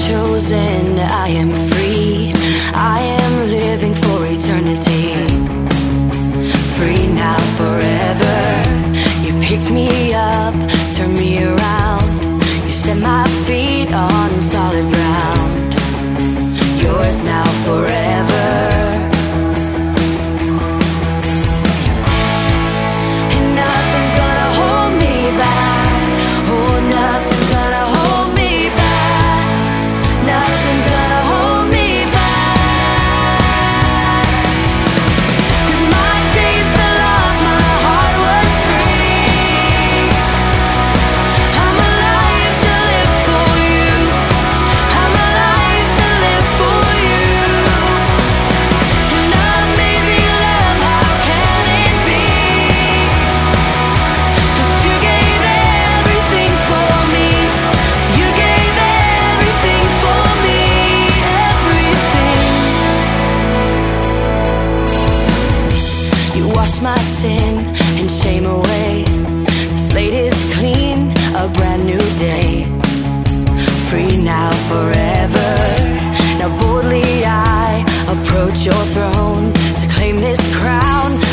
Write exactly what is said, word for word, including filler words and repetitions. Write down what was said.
chosen, I am free. I am living for eternity. Free now, forever. You picked me up, turned me around. You set my feet on solid ground. Yours now, forever. My sin and shame away. The slate is clean, a brand new day. Free now, forever. Now boldly I approach your throne to claim this crown.